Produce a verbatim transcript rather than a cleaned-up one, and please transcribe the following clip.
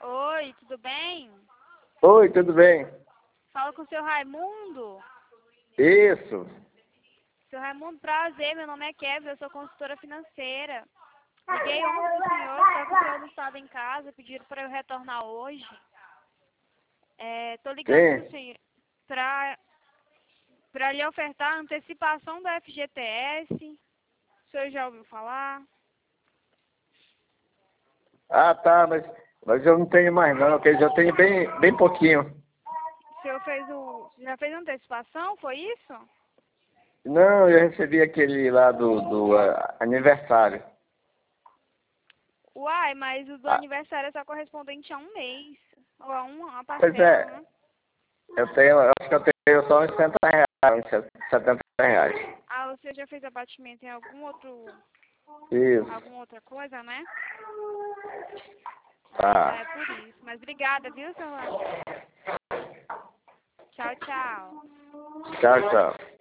Oi, tudo bem? Oi, tudo bem? Fala com o seu Raimundo. Isso. Seu Raimundo, prazer, meu nome é Kevin, eu sou consultora financeira. Liguei ontem pro senhor, só que o senhor não estava em casa, pediram para eu retornar hoje. É, tô ligando pro senhor para para lhe ofertar a antecipação do F G T S. O senhor já ouviu falar? Ah, tá, mas, mas eu não tenho mais não, que eu já tenho bem, bem pouquinho. O senhor fez o. Já fez a antecipação, foi isso? Não, eu recebi aquele lá do, do uh, aniversário. Uai, mas o do Ah, aniversário é só correspondente a um mês. Ou a uma, a pois parcela, é, né? eu tenho, eu acho que eu tenho só uns setenta reais, uns setenta reais. Ah, o senhor já fez abatimento em algum outro. Isso, Alguma outra coisa, né? Ah, tá. é por isso. Mas obrigada, viu, seu Raimundo? Tchau, tchau. Tchau, tchau.